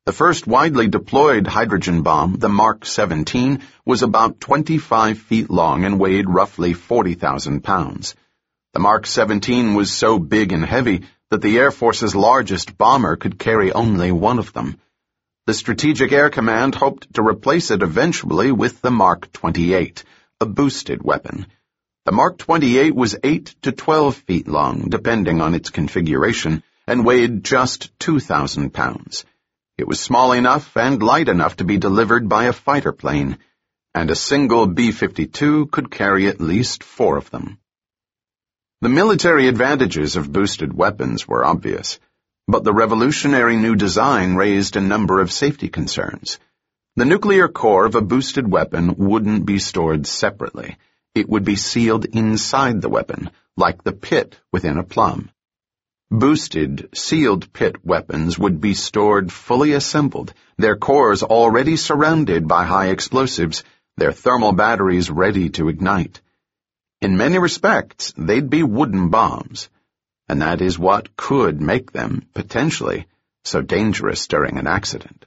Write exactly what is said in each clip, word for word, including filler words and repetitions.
The first widely deployed hydrogen bomb, the Mark seventeen, was about twenty-five feet long and weighed roughly forty thousand pounds. The Mark seventeen was so big and heavy that the Air Force's largest bomber could carry only one of them. The Strategic Air Command hoped to replace it eventually with the Mark twenty-eight, a boosted weapon. The Mark twenty-eight was eight to twelve feet long, depending on its configuration, and weighed just two thousand pounds. It was small enough and light enough to be delivered by a fighter plane, and a single B fifty-two could carry at least four of them. The military advantages of boosted weapons were obvious, but the revolutionary new design raised a number of safety concerns. The nuclear core of a boosted weapon wouldn't be stored separately. It would be sealed inside the weapon, like the pit within a plum. Boosted, sealed pit weapons would be stored fully assembled, their cores already surrounded by high explosives, their thermal batteries ready to ignite. In many respects, they'd be wooden bombs, and that is what could make them, potentially, so dangerous during an accident.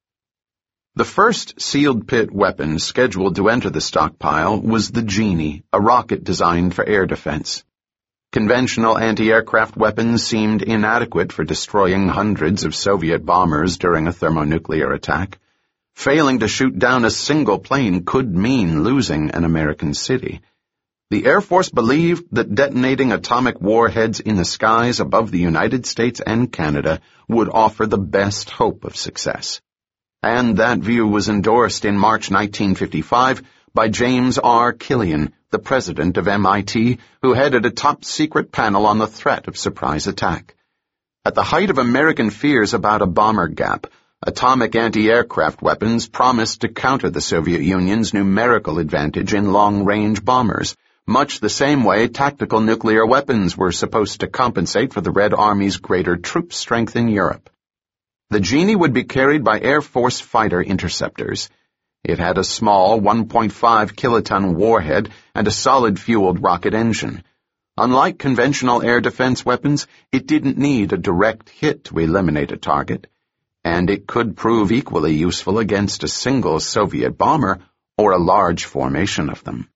The first sealed pit weapon scheduled to enter the stockpile was the Genie, a rocket designed for air defense. Conventional anti-aircraft weapons seemed inadequate for destroying hundreds of Soviet bombers during a thermonuclear attack. Failing to shoot down a single plane could mean losing an American city. The Air Force believed that detonating atomic warheads in the skies above the United States and Canada would offer the best hope of success. And that view was endorsed in March nineteen fifty-five by James R. Killian, the president of M I T, who headed a top-secret panel on the threat of surprise attack. At the height of American fears about a bomber gap, atomic anti-aircraft weapons promised to counter the Soviet Union's numerical advantage in long-range bombers, much the same way tactical nuclear weapons were supposed to compensate for the Red Army's greater troop strength in Europe. The Genie would be carried by Air Force fighter interceptors. It had a small one point five kiloton warhead and a solid-fueled rocket engine. Unlike conventional air defense weapons, it didn't need a direct hit to eliminate a target, and it could prove equally useful against a single Soviet bomber or a large formation of them.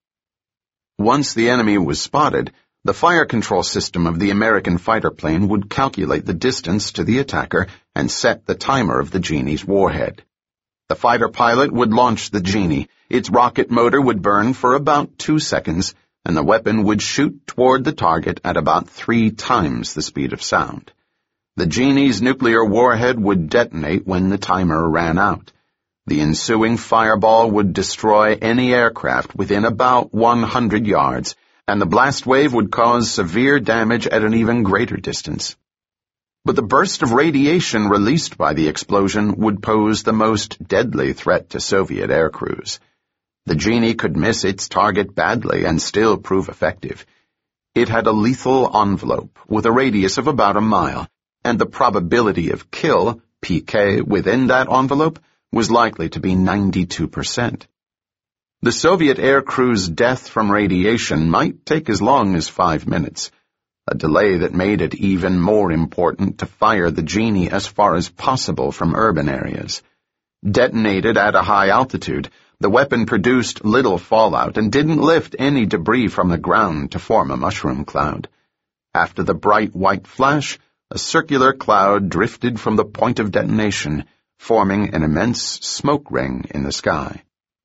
Once the enemy was spotted, the fire control system of the American fighter plane would calculate the distance to the attacker and set the timer of the Genie's warhead. The fighter pilot would launch the Genie. Its rocket motor would burn for about two seconds, and the weapon would shoot toward the target at about three times the speed of sound. The Genie's nuclear warhead would detonate when the timer ran out. The ensuing fireball would destroy any aircraft within about one hundred yards, and the blast wave would cause severe damage at an even greater distance. But the burst of radiation released by the explosion would pose the most deadly threat to Soviet aircrews. The Genie could miss its target badly and still prove effective. It had a lethal envelope with a radius of about a mile, and the probability of kill, P K, within that envelope was likely to be ninety-two percent. The Soviet aircrew's death from radiation might take as long as five minutes, a delay that made it even more important to fire the Genie as far as possible from urban areas. Detonated at a high altitude, the weapon produced little fallout and didn't lift any debris from the ground to form a mushroom cloud. After the bright white flash, a circular cloud drifted from the point of detonation, forming an immense smoke ring in the sky.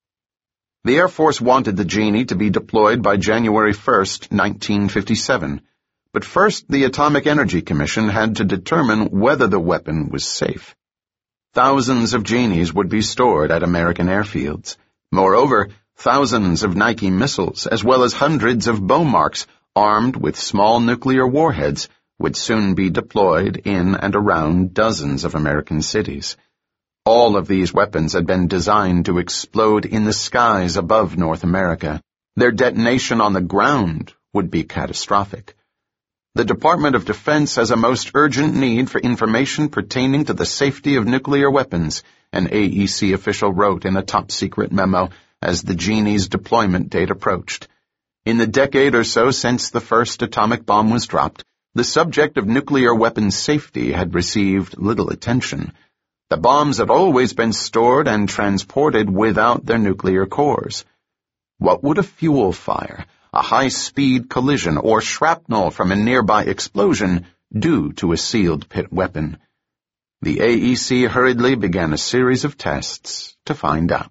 The Air Force wanted the Genie to be deployed by January first, nineteen fifty-seven. But first, the Atomic Energy Commission had to determine whether the weapon was safe. Thousands of Genies would be stored at American airfields. Moreover, thousands of Nike missiles, as well as hundreds of Bomarks, armed with small nuclear warheads, would soon be deployed in and around dozens of American cities. All of these weapons had been designed to explode in the skies above North America. Their detonation on the ground would be catastrophic. The Department of Defense has a most urgent need for information pertaining to the safety of nuclear weapons, an A E C official wrote in a top-secret memo as the Genie's deployment date approached. In the decade or so since the first atomic bomb was dropped, the subject of nuclear weapons safety had received little attention. The bombs had always been stored and transported without their nuclear cores. What would a fuel fire, a high-speed collision, or shrapnel from a nearby explosion do to a sealed pit weapon? The A E C hurriedly began a series of tests to find out.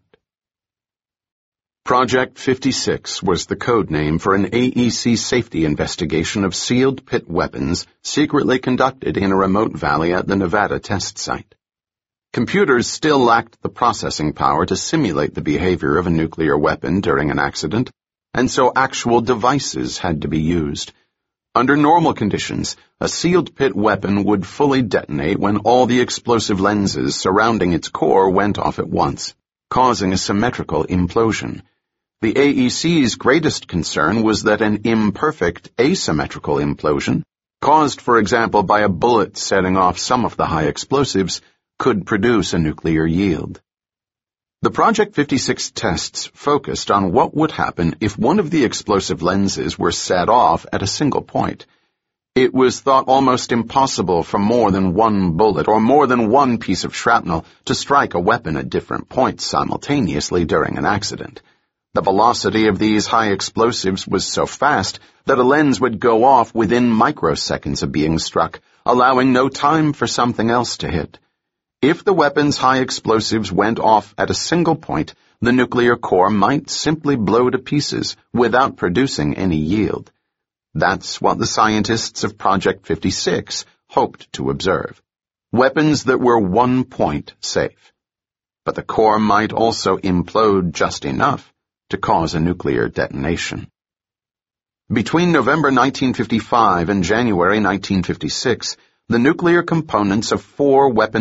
Project fifty-six was the code name for an A E C safety investigation of sealed pit weapons secretly conducted in a remote valley at the Nevada test site. Computers still lacked the processing power to simulate the behavior of a nuclear weapon during an accident, and so actual devices had to be used. Under normal conditions, a sealed pit weapon would fully detonate when all the explosive lenses surrounding its core went off at once, causing a symmetrical implosion. The A E C's greatest concern was that an imperfect, asymmetrical implosion, caused, for example, by a bullet setting off some of the high explosives, could produce a nuclear yield. The Project fifty-six tests focused on what would happen if one of the explosive lenses were set off at a single point. It was thought almost impossible for more than one bullet or more than one piece of shrapnel to strike a weapon at different points simultaneously during an accident. The velocity of these high explosives was so fast that a lens would go off within microseconds of being struck, allowing no time for something else to hit. If the weapon's high explosives went off at a single point, the nuclear core might simply blow to pieces without producing any yield. That's what the scientists of Project fifty-six hoped to observe. Weapons that were one point safe. But the core might also implode just enough to cause a nuclear detonation. Between November nineteen fifty-five and January nineteen fifty-six, the nuclear components of four weapon